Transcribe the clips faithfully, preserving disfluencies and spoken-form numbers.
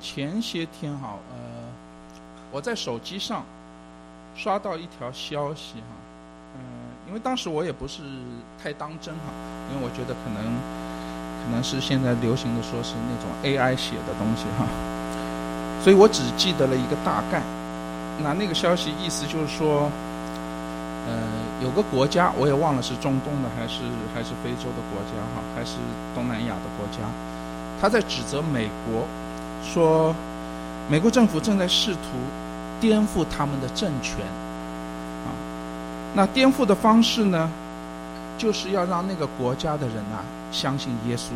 前些天哈，呃，我在手机上刷到一条消息哈，嗯、呃，因为当时我也不是太当真哈，因为我觉得可能可能是现在流行的说是那种 A I 写的东西哈，所以我只记得了一个大概。那那个消息意思就是说，呃，有个国家我也忘了是中东的还是还是非洲的国家哈，还是东南亚的国家，他在指责美国。说美国政府正在试图颠覆他们的政权啊，那颠覆的方式呢，就是要让那个国家的人啊相信耶稣。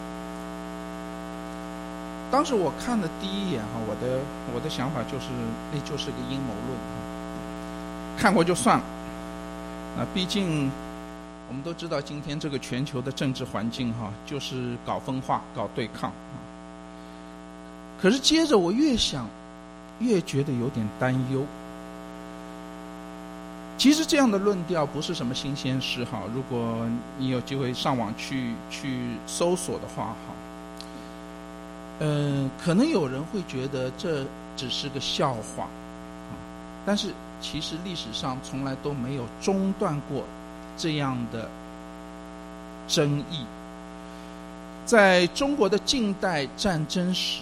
当时我看的第一眼哈，我的我的想法就是那就是个阴谋论，看过就算了。啊，毕竟我们都知道今天这个全球的政治环境哈，就是搞分化、搞对抗啊。可是接着我越想越觉得有点担忧。其实这样的论调不是什么新鲜事哈，如果你有机会上网去去搜索的话哈，呃，可能有人会觉得这只是个笑话啊，但是其实历史上从来都没有中断过这样的争议。在中国的近代战争史，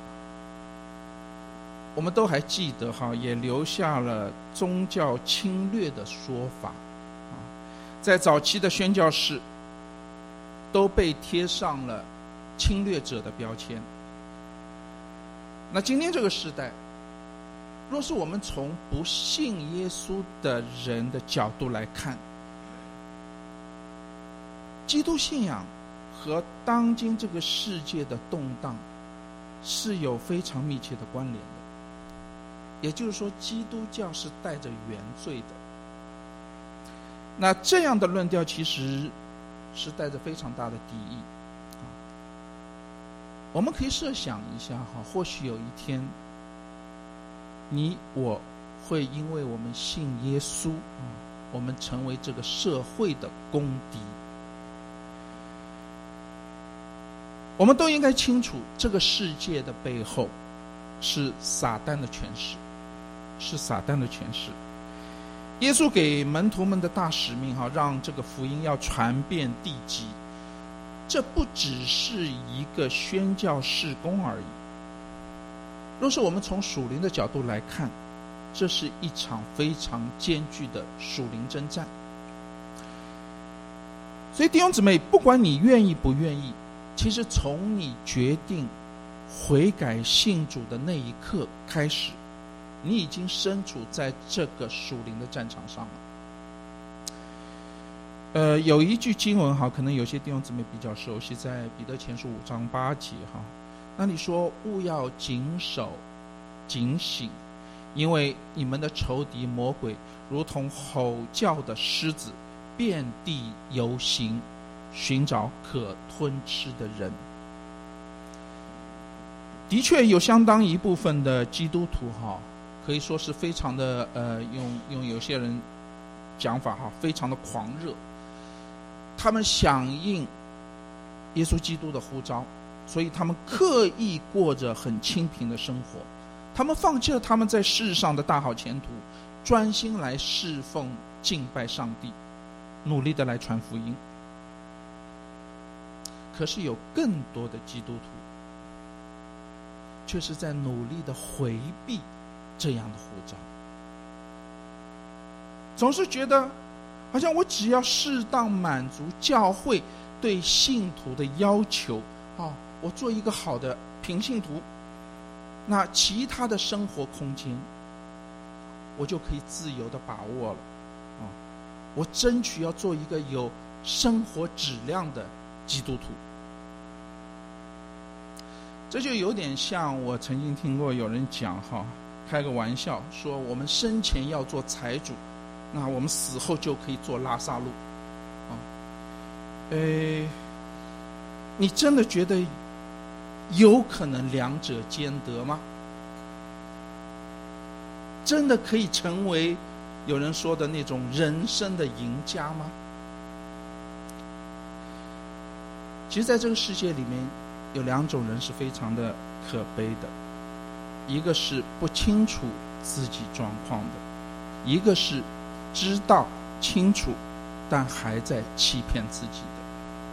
我们都还记得哈，也留下了宗教侵略的说法啊，在早期的宣教士都被贴上了侵略者的标签。那今天这个时代，若是我们从不信耶稣的人的角度来看，基督信仰和当今这个世界的动荡是有非常密切的关联的。也就是说，基督教是带着原罪的。那这样的论调其实是带着非常大的敌意啊。我们可以设想一下哈，或许有一天，你我会因为我们信耶稣啊，我们成为这个社会的公敌。我们都应该清楚，这个世界的背后是撒旦的权势。是撒旦的权势。耶稣给门徒们的大使命哈，让这个福音要传遍地极，这不只是一个宣教事工而已。若是我们从属灵的角度来看，这是一场非常艰巨的属灵征战。所以弟兄姊妹，不管你愿意不愿意，其实从你决定悔改信主的那一刻开始，你已经身处在这个属灵的战场上了。呃，有一句经文哈，可能有些弟兄姊妹比较熟悉，在彼得前书五章八节哈，那里说：务要谨守、警醒，因为你们的仇敌魔鬼如同吼叫的狮子，遍地游行，寻找可吞吃的人。的确有相当一部分的基督徒哈，可以说是非常的呃，用用有些人讲法哈，非常的狂热。他们响应耶稣基督的呼召，所以他们刻意过着很清贫的生活。他们放弃了他们在世上的大好前途，专心来侍奉敬拜上帝，努力的来传福音。可是有更多的基督徒却是在努力的回避这样的呼召，总是觉得好像我只要适当满足教会对信徒的要求啊，我做一个好的平信徒，那其他的生活空间我就可以自由的把握了啊，我争取要做一个有生活质量的基督徒。这就有点像我曾经听过有人讲哈，开个玩笑说，我们生前要做财主，那我们死后就可以做拉撒路啊。诶，你真的觉得有可能两者兼得吗？真的可以成为有人说的那种人生的赢家吗？其实在这个世界里面有两种人是非常的可悲的一个是不清楚自己状况的，一个是知道清楚但还在欺骗自己的。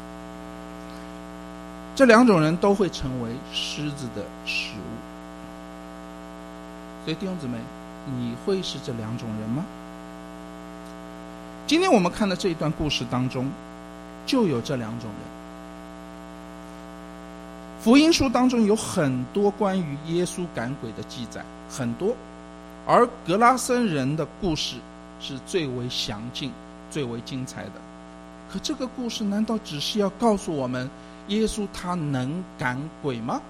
这两种人都会成为狮子的食物。所以弟兄姊妹，你会是这两种人吗？今天我们看的这一段故事当中就有这两种人。福音书当中有很多关于耶稣赶鬼的记载，很多，而格拉森人的故事是最为详尽最为精彩的。可这个故事难道只是要告诉我们耶稣他能赶鬼吗？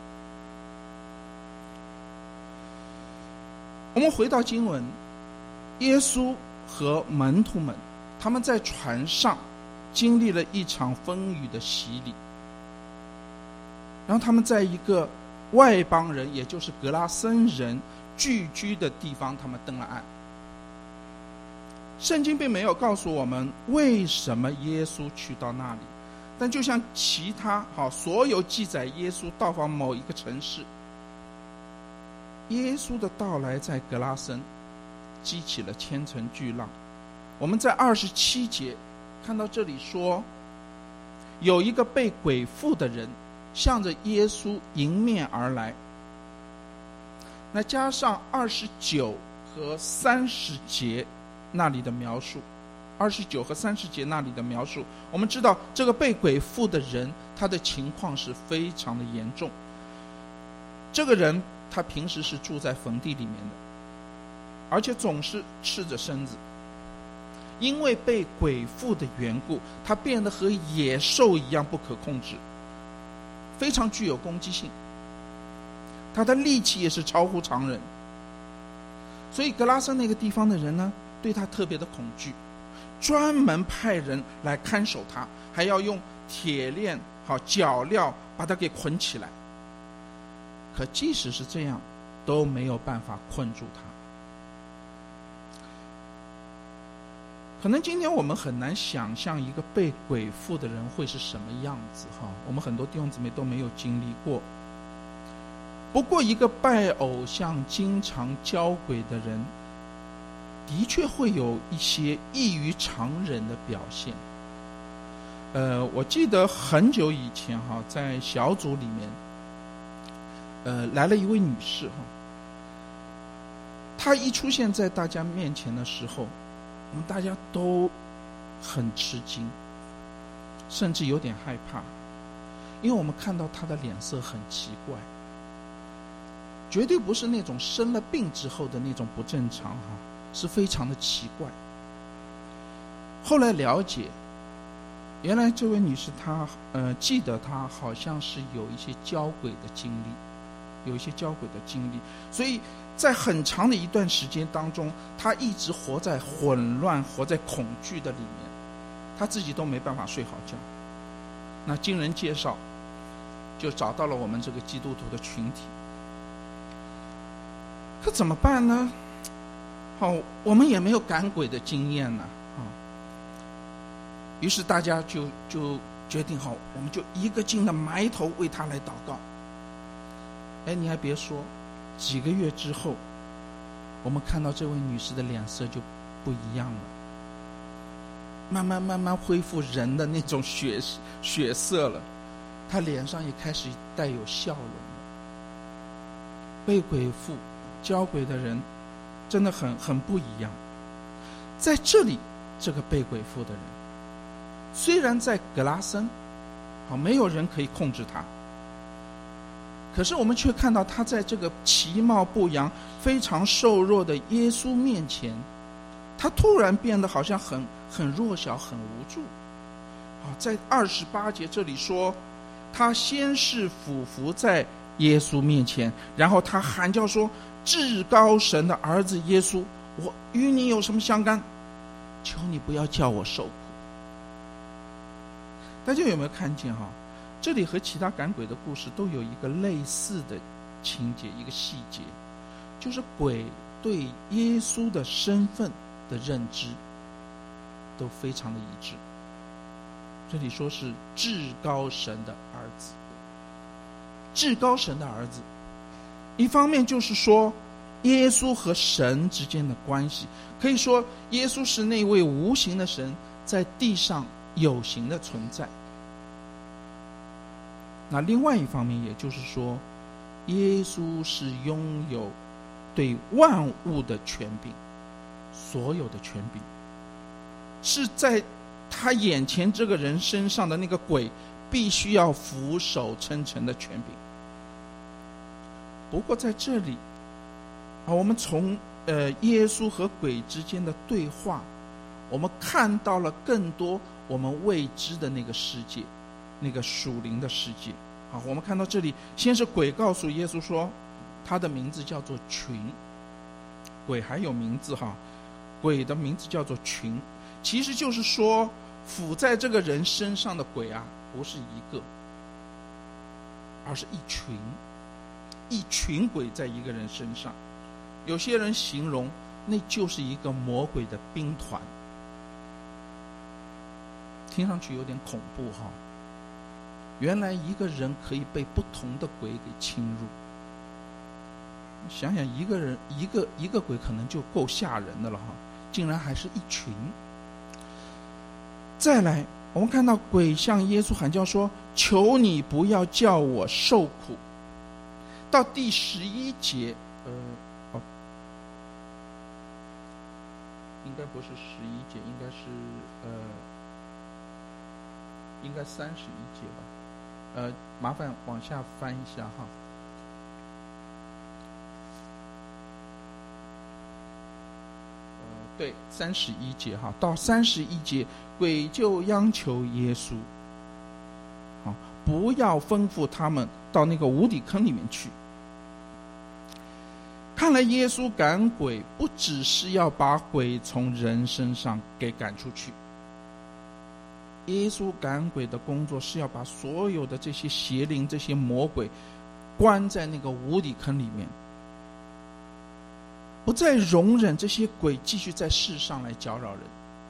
我们回到经文，耶稣和门徒们他们在船上经历了一场风雨的洗礼，然后他们在一个外邦人也就是格拉森人聚居的地方，他们登了岸。圣经并没有告诉我们为什么耶稣去到那里，但就像其他好所有记载耶稣到访某一个城市，耶稣的到来在格拉森激起了千层巨浪。我们在二十七节看到这里说，有一个被鬼附的人向着耶稣迎面而来。那加上二十九和三十节那里的描述，二十九和三十节那里的描述，我们知道这个被鬼附的人他的情况是非常的严重。这个人他平时是住在坟地里面的，而且总是赤着身子，因为被鬼附的缘故，他变得和野兽一样不可控制，非常具有攻击性，他的力气也是超乎常人。所以格拉森那个地方的人呢，对他特别的恐惧，专门派人来看守他，还要用铁链好脚镣把他给捆起来。可即使是这样，都没有办法困住他。可能今天我们很难想象一个被鬼附的人会是什么样子哈，我们很多弟兄姊妹都没有经历过。不过一个拜偶像经常交鬼的人，的确会有一些异于常人的表现。呃，我记得很久以前哈，在小组里面，呃，来了一位女士哈，她一出现在大家面前的时候，我们大家都很吃惊，甚至有点害怕，因为我们看到她的脸色很奇怪，绝对不是那种生了病之后的那种不正常哈，是非常的奇怪。后来了解，原来这位女士她呃记得她好像是有一些交鬼的经历，有一些交鬼的经历，所以在很长的一段时间当中，她一直活在混乱、活在恐惧的里面，她自己都没办法睡好觉。那经人介绍，就找到了我们这个基督徒的群体。可怎么办呢？好，我们也没有赶鬼的经验呢，啊，于是大家就就决定好，我们就一个劲的埋头为他来祷告。哎，你还别说，几个月之后，我们看到这位女士的脸色就不一样了，慢慢慢慢恢复人的那种血血色了，她脸上也开始带有笑容了。被鬼附交鬼的人真的很很不一样。在这里，这个被鬼附的人虽然在格拉森好没有人可以控制他，可是我们却看到他在这个其貌不扬非常瘦弱的耶稣面前，他突然变得好像很很弱小很无助。好，在二十八节这里说，他先是俯伏在耶稣面前，然后他喊叫说，至高神的儿子耶稣，我与你有什么相干？求你不要叫我受苦。大家有没有看见哈？这里和其他赶鬼的故事都有一个类似的情节，一个细节，就是鬼对耶稣的身份的认知都非常的一致。这里说是至高神的儿子，至高神的儿子， 一方面就是说耶稣和神之间的关系，可以说耶稣是那位无形的神在地上有形的存在。那另外一方面也就是说耶稣是拥有对万物的权柄，所有的权柄是在他眼前这个人身上的那个鬼必须要俯首称臣的权柄。不过在这里啊，我们从呃耶稣和鬼之间的对话，我们看到了更多我们未知的那个世界，那个属灵的世界。好，我们看到这里，先是鬼告诉耶稣说，他的名字叫做群。鬼还有名字哈，鬼的名字叫做群，其实就是说附在这个人身上的鬼啊，不是一个，而是一群，一群鬼在一个人身上。有些人形容那就是一个魔鬼的兵团，听上去有点恐怖哈。原来一个人可以被不同的鬼给侵入，想想一个人一个一个鬼可能就够吓人的了哈，竟然还是一群。再来，我们看到鬼向耶稣喊叫说，求你不要叫我受苦。到第十一节，呃，哦，应该不是十一节，应该是呃，应该三十一节吧。呃，麻烦往下翻一下哈。呃，对，三十一节哈，到三十一节，鬼就央求耶稣，好，不要吩咐他们到那个无底坑里面去。看来耶稣赶鬼不只是要把鬼从人身上给赶出去，耶稣赶鬼的工作是要把所有的这些邪灵、这些魔鬼关在那个无底坑里面，不再容忍这些鬼继续在世上来搅扰人。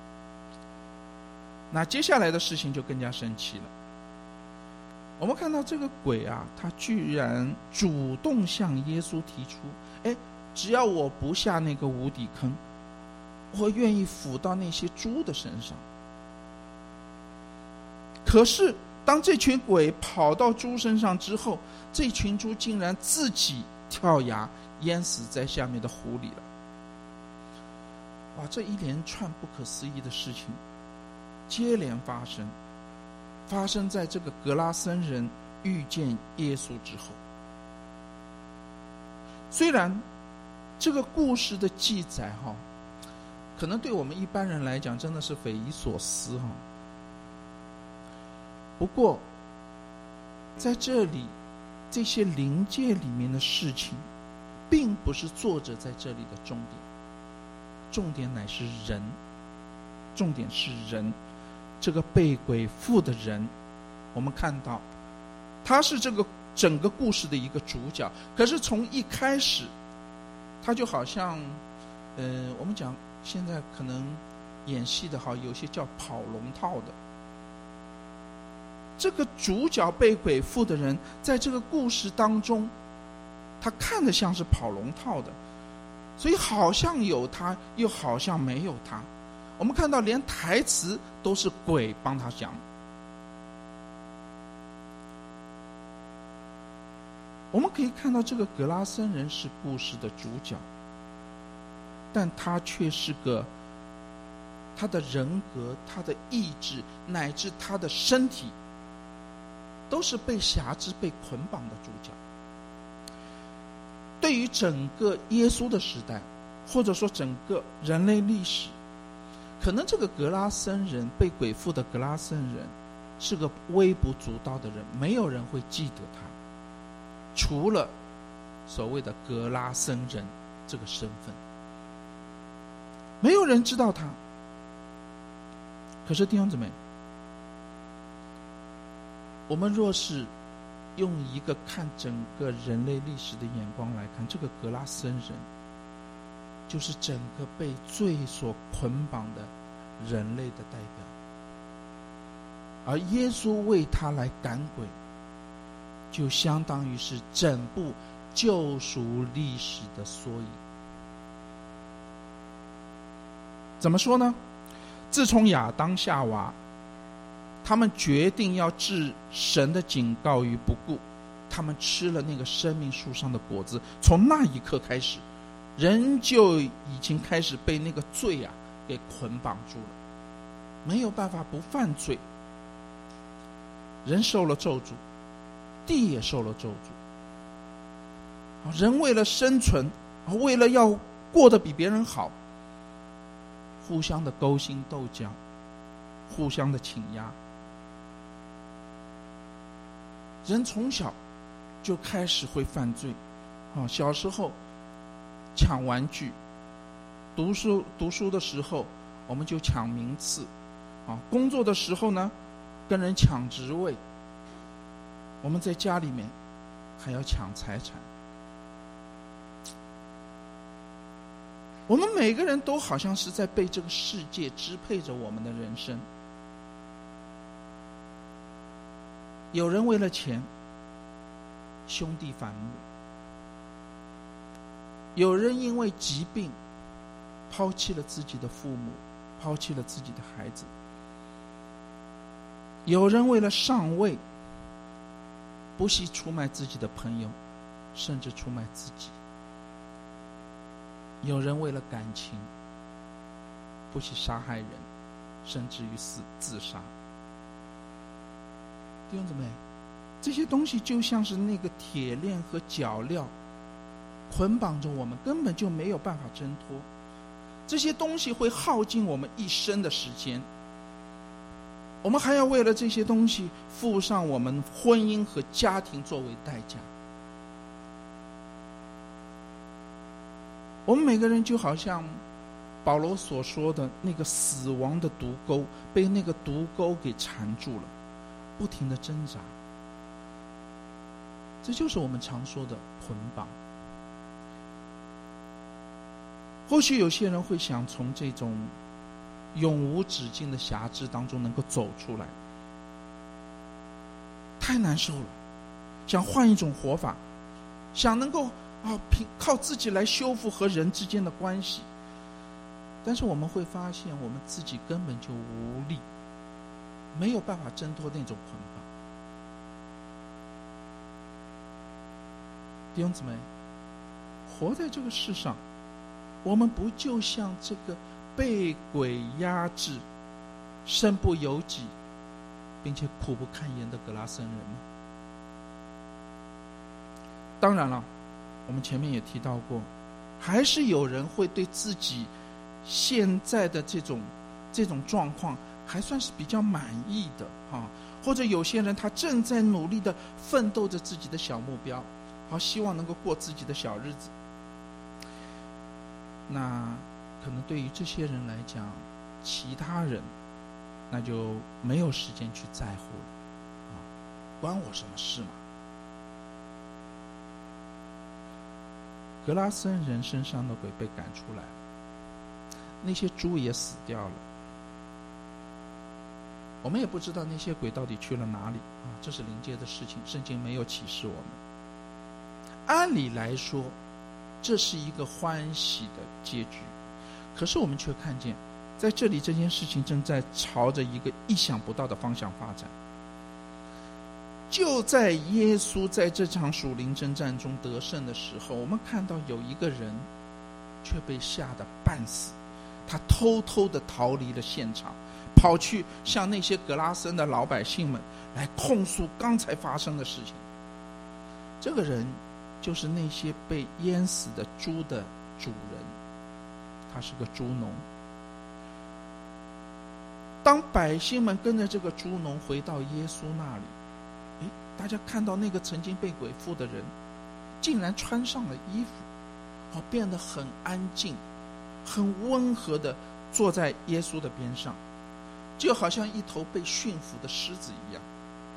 那接下来的事情就更加神奇了。我们看到这个鬼啊，他居然主动向耶稣提出，哎，只要我不下那个无底坑，我愿意附到那些猪的身上。可是当这群鬼跑到猪身上之后，这群猪竟然自己跳崖淹死在下面的湖里了。哇，这一连串不可思议的事情接连发生，发生在这个格拉森人遇见耶稣之后。虽然这个故事的记载哈，可能对我们一般人来讲真的是匪夷所思哈，不过在这里这些灵界里面的事情并不是作者在这里的重点，重点乃是人，重点是人，这个被鬼附的人。我们看到他是这个整个故事的一个主角，可是从一开始他就好像呃，我们讲现在可能演戏的好，有些叫跑龙套的。这个主角被鬼附的人在这个故事当中，他看得像是跑龙套的，所以好像有他又好像没有他。我们看到连台词都是鬼帮他讲。我们可以看到这个格拉森人是故事的主角，但他却是个他的人格、他的意志乃至他的身体都是被辖制、被捆绑的主角。对于整个耶稣的时代，或者说整个人类历史，可能这个格拉森人，被鬼附的格拉森人是个微不足道的人，没有人会记得他，除了所谓的格拉森人这个身份，没有人知道他。可是弟兄姊妹，我们若是用一个看整个人类历史的眼光来看，这个格拉森人就是整个被罪所捆绑的人类的代表，而耶稣为他来赶鬼，就相当于是整部救赎历史的缩影。怎么说呢？自从亚当夏娃他们决定要置神的警告于不顾，他们吃了那个生命树上的果子，从那一刻开始，人就已经开始被那个罪啊给捆绑住了，没有办法不犯罪。人受了咒诅，地也受了咒诅。人为了生存，为了要过得比别人好，互相的勾心斗角，互相的倾轧。人从小就开始会犯罪，小时候抢玩具，读书读书的时候我们就抢名次，工作的时候呢跟人抢职位，我们在家里面还要抢财产。我们每个人都好像是在被这个世界支配着我们的人生。有人为了钱兄弟反目，有人因为疾病抛弃了自己的父母，抛弃了自己的孩子，有人为了上位不惜出卖自己的朋友，甚至出卖自己，有人为了感情不惜杀害人，甚至于死自杀。弟兄姊妹，这些东西就像是那个铁链和脚镣捆绑着我们，根本就没有办法挣脱。这些东西会耗尽我们一生的时间，我们还要为了这些东西付上我们婚姻和家庭作为代价。我们每个人就好像保罗所说的那个死亡的毒钩，被那个毒钩给缠住了，不停的挣扎。这就是我们常说的捆绑。或许有些人会想从这种永无止境的辖制当中能够走出来，太难受了，想换一种活法，想能够啊，凭靠自己来修复和人之间的关系。但是我们会发现我们自己根本就无力，没有办法挣脱那种捆绑。弟兄姊妹，活在这个世上，我们不就像这个被鬼压制、身不由己并且苦不堪言的格拉森人吗？当然了，我们前面也提到过，还是有人会对自己现在的这种这种状况还算是比较满意的啊，或者有些人他正在努力的奋斗着自己的小目标，好希望能够过自己的小日子。那可能对于这些人来讲，其他人那就没有时间去在乎了，啊，关我什么事嘛？格拉森人身上的鬼被赶出来了，那些猪也死掉了，我们也不知道那些鬼到底去了哪里啊，这是灵界的事情，圣经没有启示我们。按理来说，这是一个欢喜的结局，可是我们却看见，在这里这件事情正在朝着一个意想不到的方向发展。就在耶稣在这场属灵征战中得胜的时候，我们看到有一个人却被吓得半死，他偷偷地逃离了现场，跑去向那些格拉森的老百姓们来控诉刚才发生的事情。这个人就是那些被淹死的猪的主人，他是个猪农。当百姓们跟着这个猪农回到耶稣那里，诶，大家看到那个曾经被鬼附的人竟然穿上了衣服，哦，变得很安静，很温和地坐在耶稣的边上，就好像一头被驯服的狮子一样。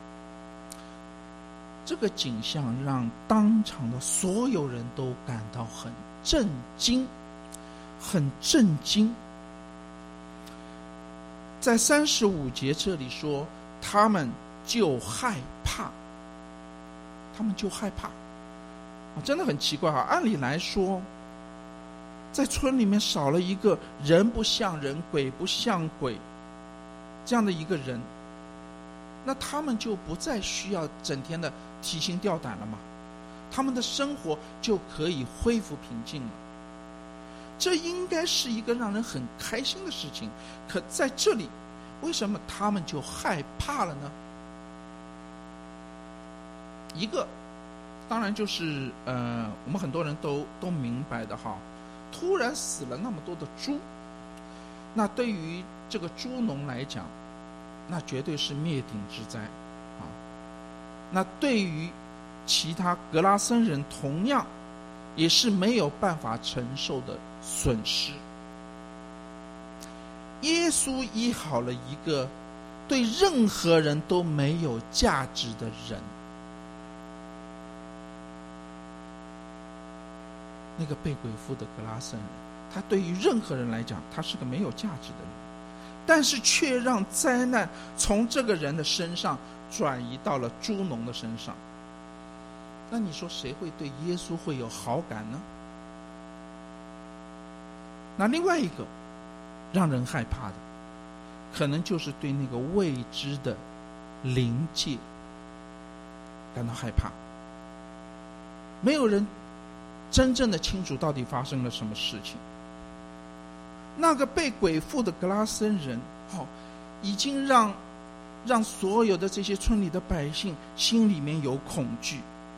这个景象让当场的所有人都感到很震惊，很震惊。在三十五节这里说，他们就害怕，他们就害怕。 真的很奇怪啊！按理来说，在村里面少了一个人不像人、鬼不像鬼这样的一个人，那他们就不再需要整天的提心吊胆了嘛，他们的生活就可以恢复平静了。这应该是一个让人很开心的事情，可在这里，为什么他们就害怕了呢？一个当然就是呃，我们很多人都都明白的哈，突然死了那么多的猪，那对于这个猪农来讲，那绝对是灭顶之灾啊。那对于其他格拉森人，同样也是没有办法承受的损失。耶稣医好了一个对任何人都没有价值的人，那个被鬼附的格拉森人，他对于任何人来讲，他是个没有价值的人，但是却让灾难从这个人的身上转移到了猪农的身上。那你说谁会对耶稣会有好感呢？那另外一个让人害怕的，可能就是对那个未知的灵界感到害怕。没有人真正的清楚到底发生了什么事情。那个被鬼附的格拉森人，哦，已经让让所有的这些村里的百姓心里面有恐惧。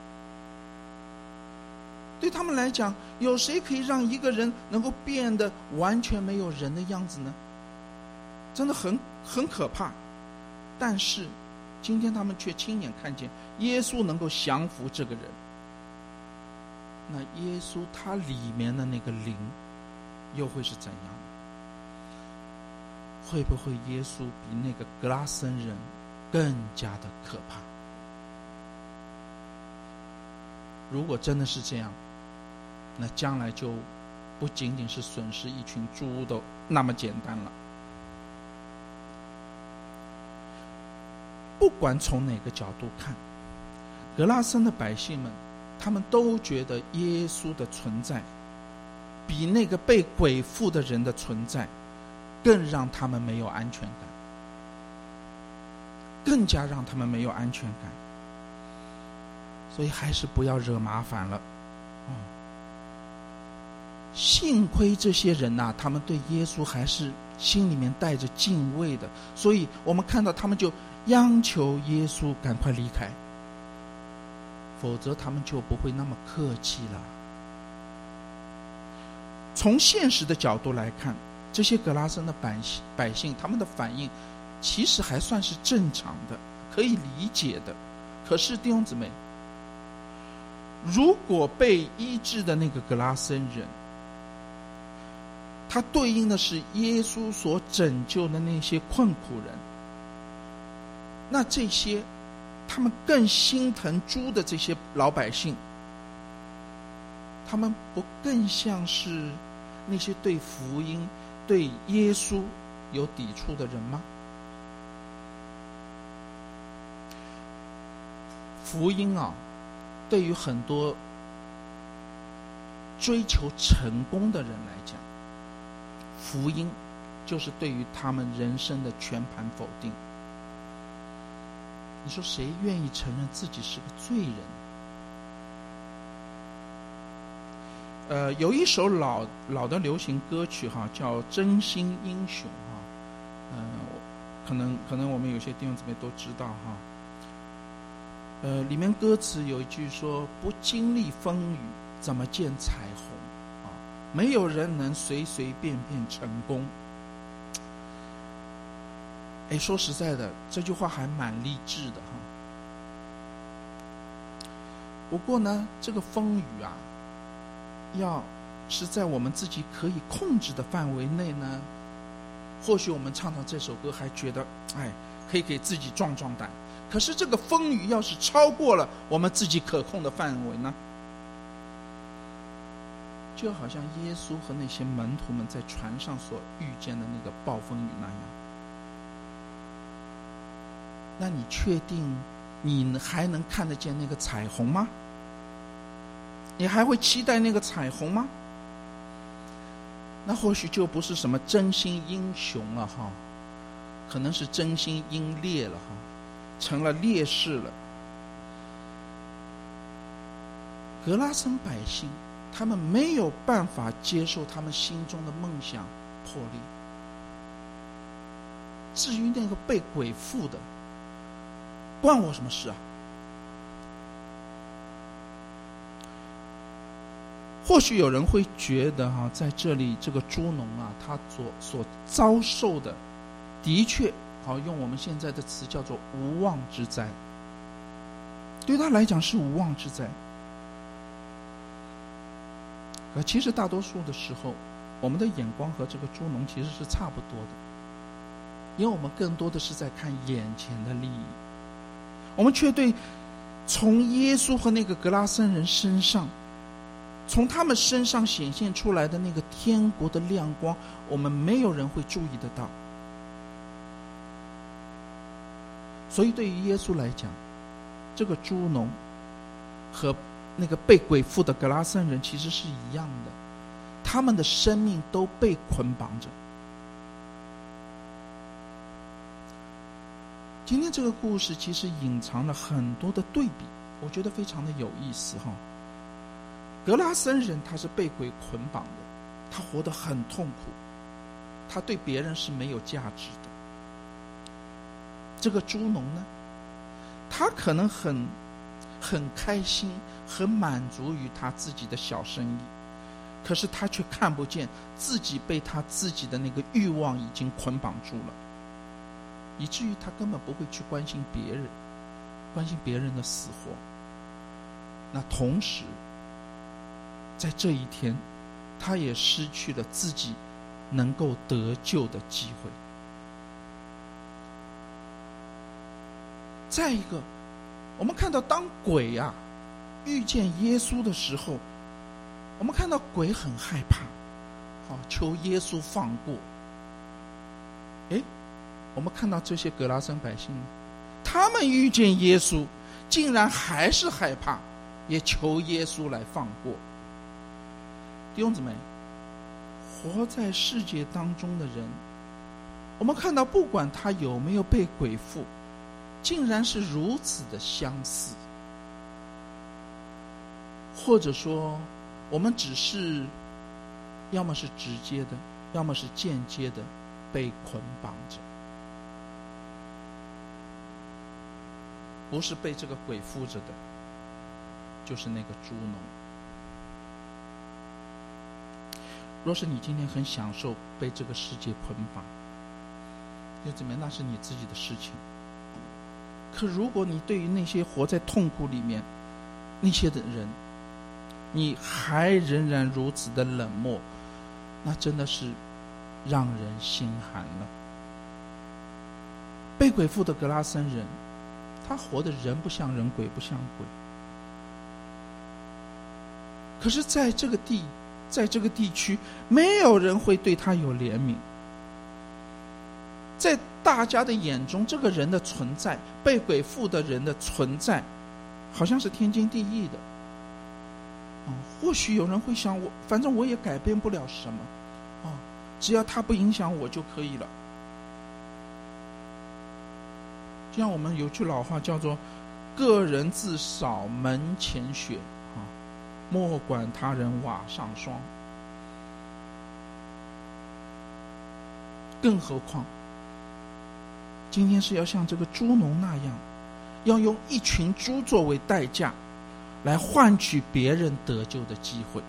对他们来讲，有谁可以让一个人能够变得完全没有人的样子呢？真的很很可怕。但是今天他们却亲眼看见耶稣能够降服这个人。那耶稣他里面的那个灵又会是怎样的？会不会耶稣比那个格拉森人更加的可怕？如果真的是这样，那将来就不仅仅是损失一群猪的那么简单了。不管从哪个角度看，格拉森的百姓们，他们都觉得耶稣的存在比那个被鬼附的人的存在更让他们没有安全感，更加让他们没有安全感。所以还是不要惹麻烦了。嗯，幸亏这些人啊，他们对耶稣还是心里面带着敬畏的，所以我们看到他们就央求耶稣赶快离开，否则他们就不会那么客气了。从现实的角度来看，这些格拉森的百姓百姓他们的反应其实还算是正常的，可以理解的。可是弟兄姊妹，如果被医治的那个格拉森人，他对应的是耶稣所拯救的那些困苦人，那这些他们更心疼猪的这些老百姓，他们不更像是那些对福音、对耶稣有抵触的人吗？福音啊，对于很多追求成功的人来讲，福音就是对于他们人生的全盘否定。你说谁愿意承认自己是个罪人？呃，有一首老老的流行歌曲哈，叫《真心英雄》哈，嗯、呃，可能可能我们有些弟兄姊妹都知道哈。呃，里面歌词有一句说：“不经历风雨，怎么见彩虹？啊，没有人能随随便便成功。”哎，说实在的，这句话还蛮励志的哈。不过呢，这个风雨啊，要是在我们自己可以控制的范围内呢，或许我们唱到这首歌还觉得，哎，可以给自己壮壮胆。可是这个风雨要是超过了我们自己可控的范围呢，就好像耶稣和那些门徒们在船上所遇见的那个暴风雨那样。那你确定你还能看得见那个彩虹吗？ 你还会期待那个彩虹吗？那或许就不是什么真心英雄了哈，可能是真心英烈了哈，成了烈士了。格拉森百姓，他们没有办法接受他们心中的梦想破裂。至于那个被鬼附的，关我什么事啊？或许有人会觉得哈、啊，在这里这个猪农啊，他所所遭受的，的确，好用我们现在的词叫做无妄之灾。对他来讲是无妄之灾。可其实大多数的时候，我们的眼光和这个猪农其实是差不多的，因为我们更多的是在看眼前的利益，我们却对从耶稣和那个格拉森人身上，从他们身上显现出来的那个天国的亮光，我们没有人会注意得到。所以对于耶稣来讲，这个猪农和那个被鬼附的格拉森人其实是一样的，他们的生命都被捆绑着。今天这个故事其实隐藏了很多的对比，我觉得非常的有意思哈。格拉森人他是被鬼捆绑的，他活得很痛苦，他对别人是没有价值的。这个猪农呢，他可能很很开心，很满足于他自己的小生意，可是他却看不见自己被他自己的那个欲望已经捆绑住了，以至于他根本不会去关心别人，关心别人的死活。那同时在这一天，他也失去了自己能够得救的机会。再一个，我们看到当鬼啊遇见耶稣的时候，我们看到鬼很害怕，好求耶稣放过。诶，我们看到这些格拉森百姓，他们遇见耶稣竟然还是害怕，也求耶稣来放过。弟兄姊妹，活在世界当中的人，我们看到不管他有没有被鬼附，竟然是如此的相似。或者说我们只是要么是直接的，要么是间接的被捆绑着，不是被这个鬼附着的，就是那个猪农。若是你今天很享受被这个世界捆绑，又怎么样，那是你自己的事情。可如果你对于那些活在痛苦里面那些的人，你还仍然如此的冷漠，那真的是让人心寒了。被鬼附的格拉森人，他活的人不像人，鬼不像鬼。可是在这个地在这个地区，没有人会对他有怜悯。在大家的眼中，这个人的存在，被鬼附的人的存在，好像是天经地义的。哦、或许有人会想，我反正我也改变不了什么，哦，只要他不影响我就可以了。就像我们有句老话叫做“个人自扫门前雪，啊，莫管他人瓦上霜”。更何况，今天是要像这个猪农那样，要用一群猪作为代价，来换取别人得救的机会。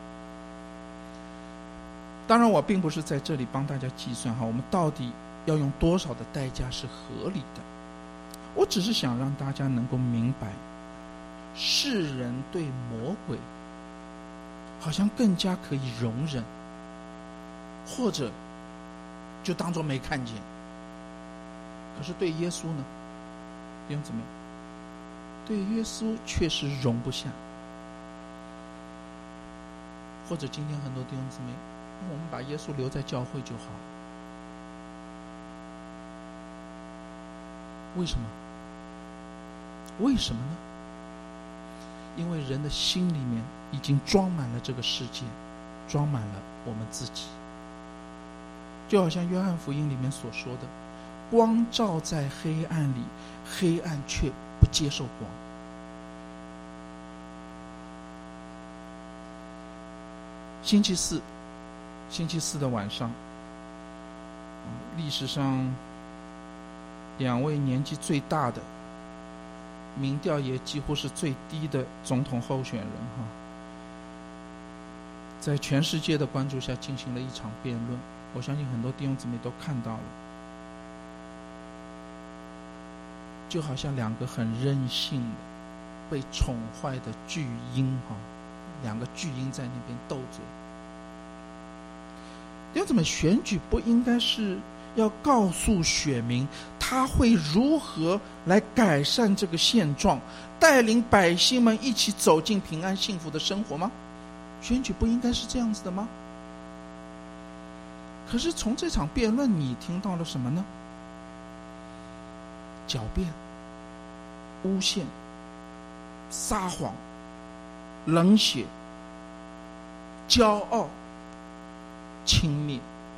当然我并不是在这里帮大家计算哈，我们到底要用多少的代价是合理的。我只是想让大家能够明白，世人对魔鬼好像更加可以容忍，或者就当作没看见。可是对耶稣呢，弟兄姊妹，对耶稣却是容不下。或者今天很多弟兄姊妹，我们把耶稣留在教会就好了。为什么？为什么呢？因为人的心里面已经装满了这个世界，装满了我们自己。就好像约翰福音里面所说的，光照在黑暗里，黑暗却不接受光。星期四星期四的晚上，历史上两位年纪最大的，民调也几乎是最低的总统候选人哈，在全世界的关注下进行了一场辩论，我相信很多弟兄姊妹都看到了。就好像两个很任性的、被宠坏的巨婴哈，两个巨婴在那边斗嘴。弟兄姊妹，选举不应该是要告诉选民他会如何来改善这个现状，带领百姓们一起走进平安幸福的生活吗？选举不应该是这样子的吗？可是从这场辩论你听到了什么呢？狡辩、诬陷、撒谎、冷血、骄傲、轻蔑。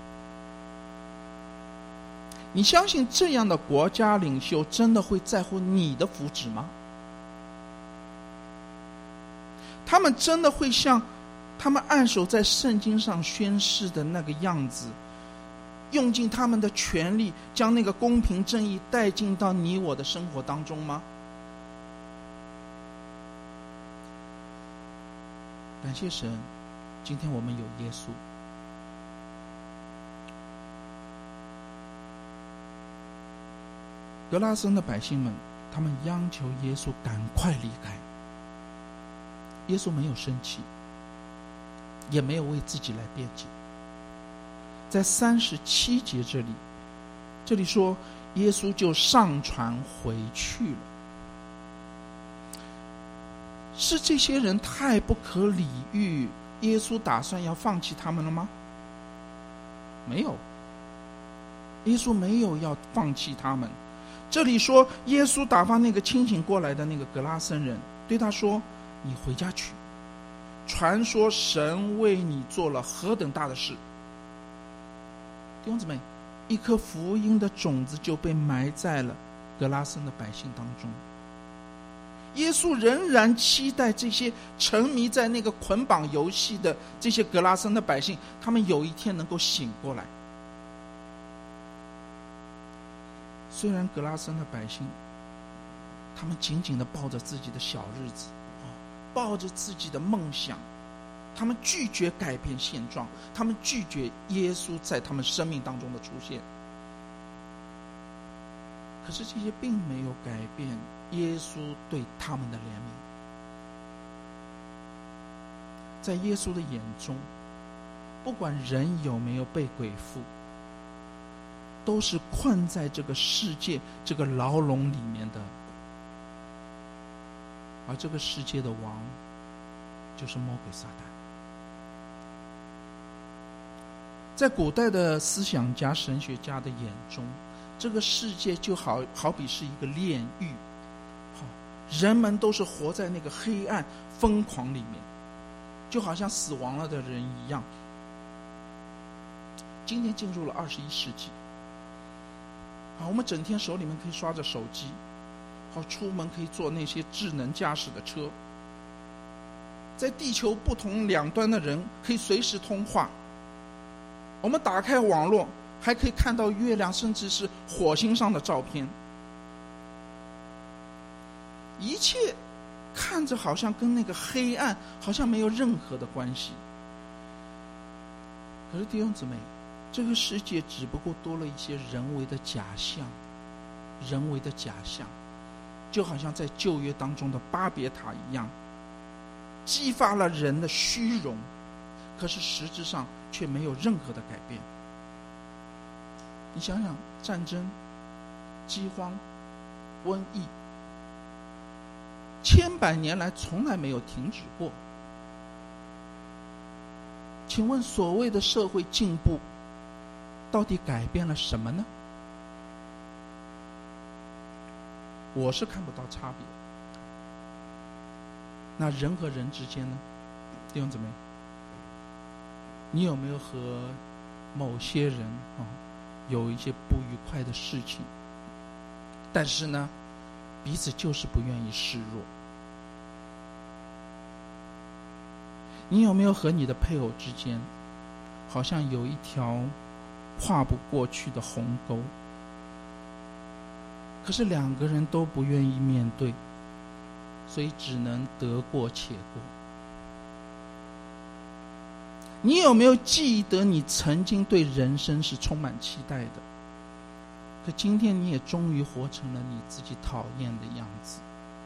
你相信这样的国家领袖真的会在乎你的福祉吗？他们真的会像他们按手在圣经上宣誓的那个样子，用尽他们的权力，将那个公平正义带进到你我的生活当中吗？感谢神，今天我们有耶稣。格拉森的百姓们，他们央求耶稣赶快离开。耶稣没有生气，也没有为自己来辩解。在三十七节这里，这里说耶稣就上船回去了。是这些人太不可理喻，耶稣打算要放弃他们了吗？没有，耶稣没有要放弃他们。这里说耶稣打发那个清醒过来的那个格拉森人，对他说，你回家去，传说神为你做了何等大的事。弟兄姊妹，一颗福音的种子就被埋在了格拉森的百姓当中。耶稣仍然期待这些沉迷在那个捆绑游戏的这些格拉森的百姓，他们有一天能够醒过来。虽然格拉森的百姓他们紧紧地抱着自己的小日子，抱着自己的梦想，他们拒绝改变现状，他们拒绝耶稣在他们生命当中的出现。可是这些并没有改变耶稣对他们的怜悯。在耶稣的眼中，不管人有没有被鬼附，都是困在这个世界这个牢笼里面的，而这个世界的王就是魔鬼撒旦。在古代的思想家神学家的眼中，这个世界就好好比是一个炼狱，好，人们都是活在那个黑暗疯狂里面，就好像死亡了的人一样。今天进入了二十一世纪，好，我们整天手里面可以刷着手机，好，出门可以坐那些智能驾驶的车，在地球不同两端的人可以随时通话。我们打开网络，还可以看到月亮，甚至是火星上的照片。一切看着好像跟那个黑暗好像没有任何的关系。可是弟兄姊妹，这个世界只不过多了一些人为的假象，人为的假象，就好像在旧约当中的巴别塔一样，激发了人的虚荣，可是实质上却没有任何的改变。你想想，战争、饥荒、瘟疫，千百年来从来没有停止过。请问所谓的社会进步到底改变了什么呢？我是看不到差别。那人和人之间呢？ 弟兄姊妹，你有没有和某些人啊有一些不愉快的事情？但是呢，彼此就是不愿意示弱。你有没有和你的配偶之间，好像有一条跨不过去的鸿沟？可是两个人都不愿意面对，所以只能得过且过。你有没有记得你曾经对人生是充满期待的？可今天你也终于活成了你自己讨厌的样子，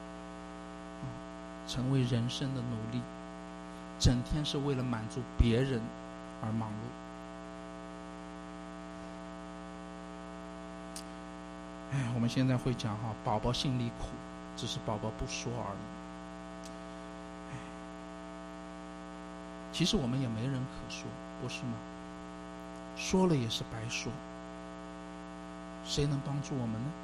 成为人生的奴隶，整天是为了满足别人而忙碌。哎，我们现在会讲哈，宝宝心里苦，只是宝宝不说而已。其实我们也没人可说，不是吗？说了也是白说，谁能帮助我们呢？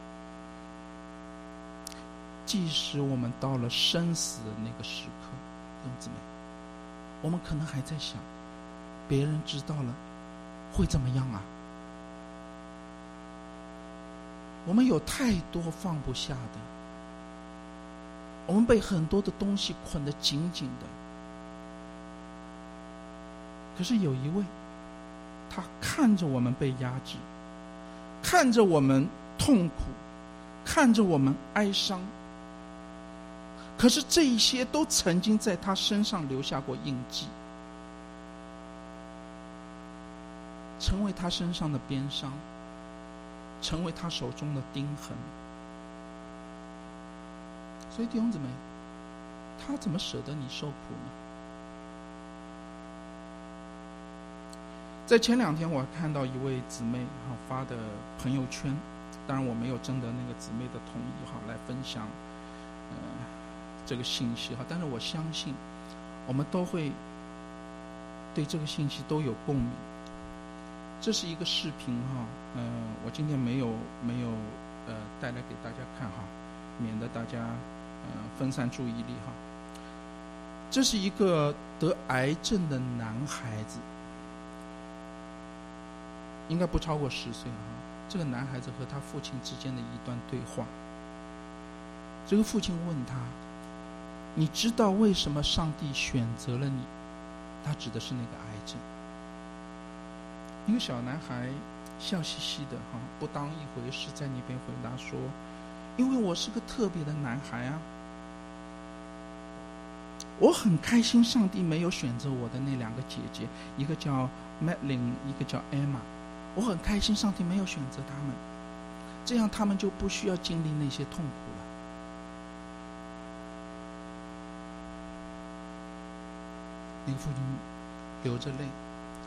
即使我们到了生死的那个时刻，弟兄姊妹，我们可能还在想，别人知道了会怎么样啊？我们有太多放不下的，我们被很多的东西捆得紧紧的。可是有一位，他看着我们被压制，看着我们痛苦，看着我们哀伤，可是这一些都曾经在他身上留下过印记，成为他身上的鞭伤，成为他手中的钉痕。所以弟兄姊妹，他怎么舍得你受苦呢？在前两天我看到一位姊妹哈发的朋友圈，当然我没有征得那个姊妹的同意哈来分享呃这个信息哈，但是我相信我们都会对这个信息都有共鸣。这是一个视频哈，呃我今天没有没有呃带来给大家看哈，免得大家呃分散注意力哈。这是一个得癌症的男孩子，应该不超过十岁哈。这个男孩子和他父亲之间的一段对话。这个父亲问他：“你知道为什么上帝选择了你？”他指的是那个癌症。一个小男孩笑嘻嘻的哈，不当一回事，在那边回答说：“因为我是个特别的男孩啊，我很开心，上帝没有选择我的那两个姐姐，一个叫 Madeline， 一个叫 Emma。我很开心，上帝没有选择他们，这样他们就不需要经历那些痛苦了。”那个父亲流着泪，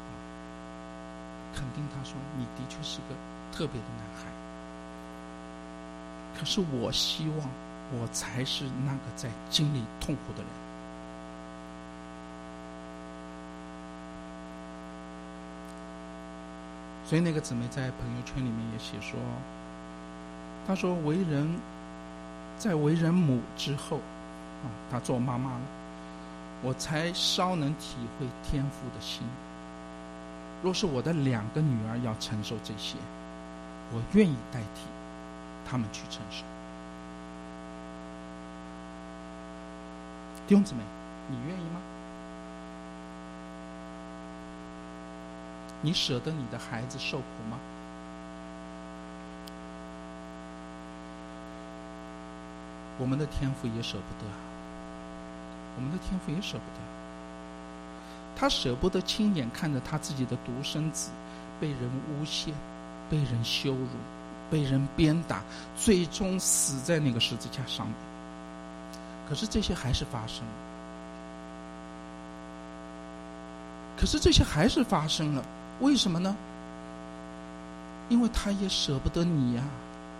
肯定他说：“你的确是个特别的男孩。可是我希望我才是那个在经历痛苦的人。”所以那个姊妹在朋友圈里面也写说，她说为人在为人母之后啊，她做妈妈了，我才稍能体会天父的心。若是我的两个女儿要承受这些，我愿意代替他们去承受。弟兄姊妹，你愿意吗？你舍得你的孩子受苦吗？我们的天父也舍不得，我们的天父也舍不得。他舍不得亲眼看着他自己的独生子被人诬陷，被人羞辱，被人鞭打，最终死在那个十字架上面。可是这些还是发生了，可是这些还是发生了。为什么呢？因为他也舍不得你呀、啊。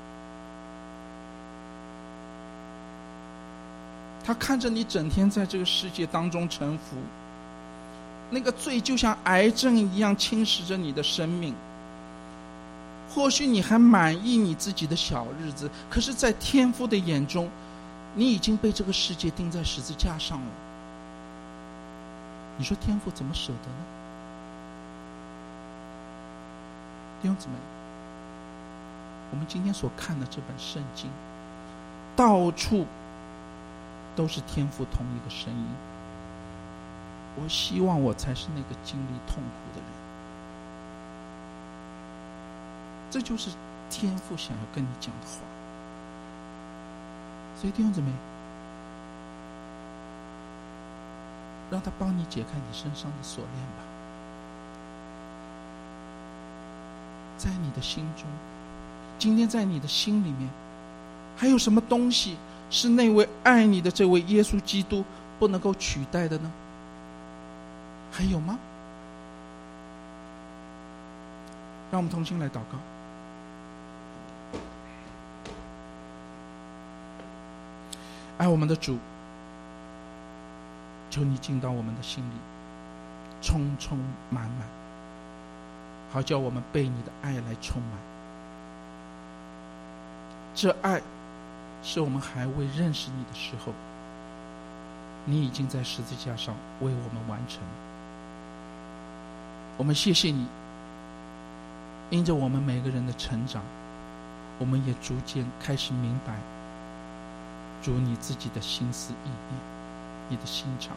他看着你整天在这个世界当中沉浮，那个罪就像癌症一样侵蚀着你的生命。或许你还满意你自己的小日子，可是在天父的眼中，你已经被这个世界钉在十字架上了。 你说天父怎么舍得呢？弟兄姊妹，我们今天所看的这本圣经，到处都是天父同一个声音。我希望我才是那个经历痛苦的人。这就是天父想要跟你讲的话。所以弟兄姊妹，让他帮你解开你身上的锁链吧。在你的心中，今天在你的心里面，还有什么东西是那位爱你的这位耶稣基督不能够取代的呢？还有吗？让我们同心来祷告。爱我们的主，求你进到我们的心里，充充满满，好叫我们被你的爱来充满。这爱是我们还未认识你的时候，你已经在十字架上为我们完成。我们谢谢你，因着我们每个人的成长，我们也逐渐开始明白主你自己的心思意念，你的心肠。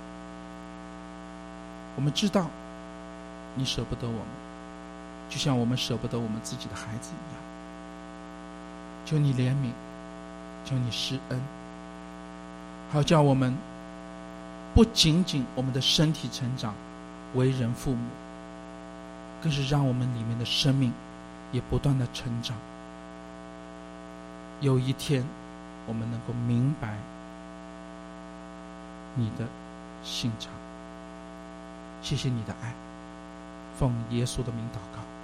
我们知道你舍不得我们，就像我们舍不得我们自己的孩子一样。求你怜悯，求你施恩，好叫我们不仅仅我们的身体成长，为人父母，更是让我们里面的生命也不断的成长。有一天我们能够明白你的心肠。谢谢你的爱，奉耶稣的名祷告。